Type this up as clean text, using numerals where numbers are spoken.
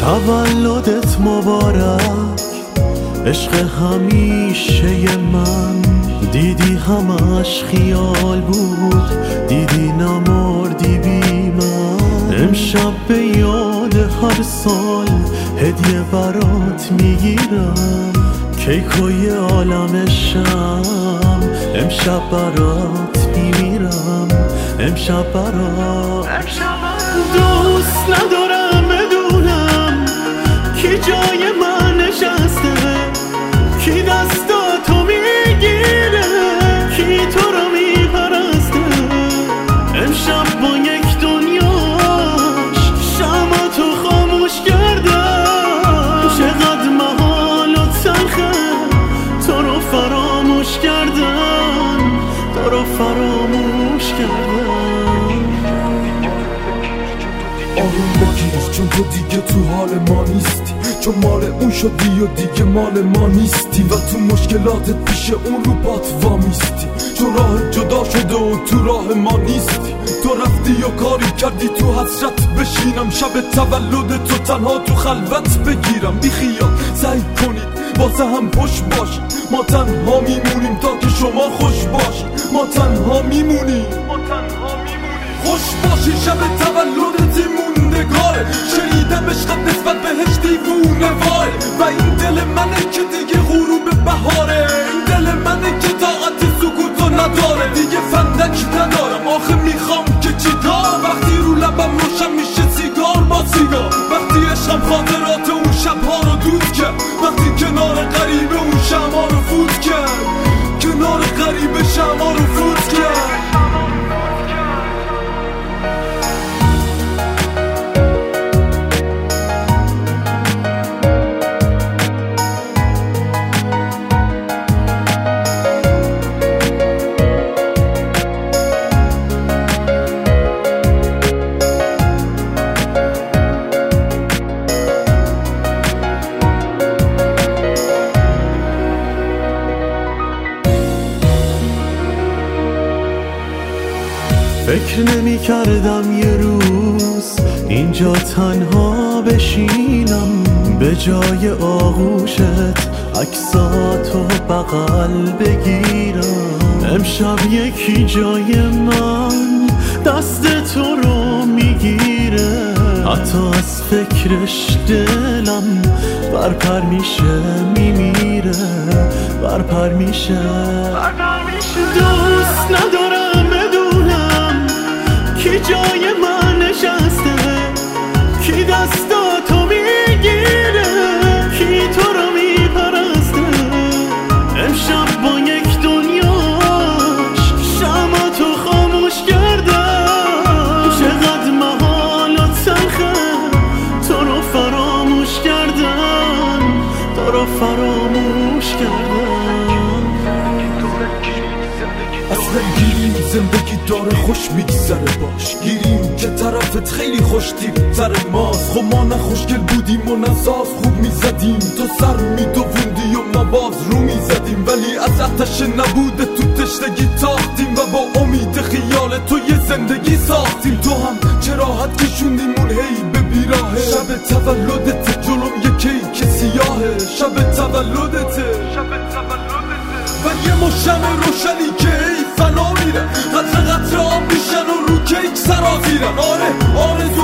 تولدت مبارک عشق همیشه من، دیدی همش خیال بود، دیدی نمردی بی من. امشب به یاد هر سال هدیه برات میگیرم، کیکوی عالم شم امشب برات میمیرم، امشب برات. دوست ندارم بدونم کی جای من نشسته، کی دستاتو میگیره، کی تو رو میپرسته. امشب با یک دنیاش شمعتو خاموش کردم، چقدر محال و تلخه تو رو فراموش کردم، تو رو فراموش کردم. آروم بگیر چون تو دیگه تو حال ما نیستی، چون مال اون شدی و دیگه مال ما نیستی، و تو مشکلاتت پیش اون رو پات وامیستی، چون راه جدا شده و تو راه ما نیستی. تو رفتی و کاری کردی تو حسرت بشینم، شب تولد تو تنها تو خلوت بگیرم. بی خیال سعی کنید واسه هم خوش باشی، ما تنها میمونیم تا که شما خوش باشی، ما تنها میمونیم، خوش باشی. شب تولدت موندگاره، شنیدم عشقت نسبت بهش دیوونه واره، و این دل منه که دیگه غروب بهاره، این دل منه که طاقت سکوتو نداره، دیگه فندک ندارم آخه میخوام که چیکار، وقتی رو لبم روشن میشه سیگار با سیگار، وقتی عشقم خاطرات اون شبها رو دود کرد، وقتی کنار غریبه اون شمع رو فوت کرد، کنار غریبه شمع رو فوت کرد. فکر نمی کردم یه روز اینجا تنها بشینم، به جای آغوشت عکساتو بغل بگیرم. امشب یکی جای من دست تو رو میگیره، حتی از فکرش دلم برپر میشه میمیره، برپر میشه. دوست ندارم بدونم کی جای من نشسته، کی دستاتو میگیره، کی تو رو میپرسته. امشب با یک دنیاش شمعتو خاموش کردم، چقدر محال و تلخه تو رو فراموش کردم، تو رو فراموش کردم. اصلا گیریم زندگی داره خوش میگذره باش، گیریم که طرفت خیلی خوشتیب‌تر ماست. خب ما نه خوشگل بودیم و نه ساز خوب میزدیم، تو سر میدووندی و ما باز رو میزدیم، ولی از آتش نبوده تو تشنگی تاختیم، و با امید خیال تو یه زندگی ساختیم. تو هم چه راحت کشوندیمون هی به بیراهه، شب تولدت جلوم یه کیک سیاهه، شب تولدته و یه مشم روشنی که ای فنا میره، قطره قطره آب میشن و رو کیک سرازیرن. آره آرزو